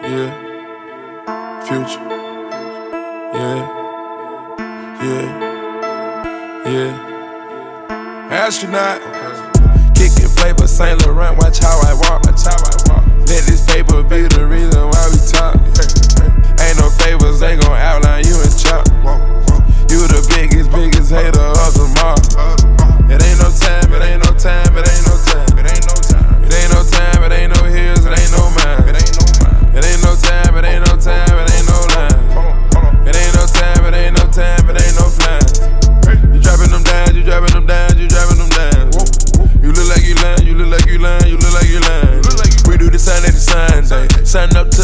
Yeah, Future. Yeah, Astronaut. Kicking flavor, Saint Laurent, watch how I walk. Let this paper be the reason why we talk. Ain't no favors, they gon' outline you and chop. You the biggest hater of them all. It ain't no time, it ain't no time, it ain't no time. It ain't no time, it ain't no time, it ain't no hills, it ain't no mine. It ain't no time, it ain't no time, it ain't no line. It ain't no time, it ain't no time, it ain't no flying. You dropping them down, you dropping them down, you dropping them down. You look like you lying, you look like you lying, you look like you lying. We do the sign at the sign day. Sign up to